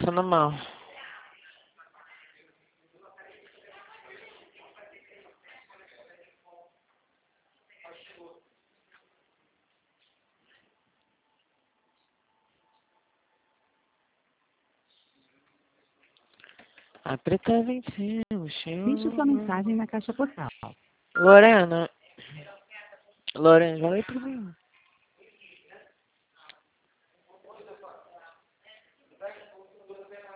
passando mal. A preta venceu, Deixe sua mensagem na caixa postal. Lorena, vai pra mim.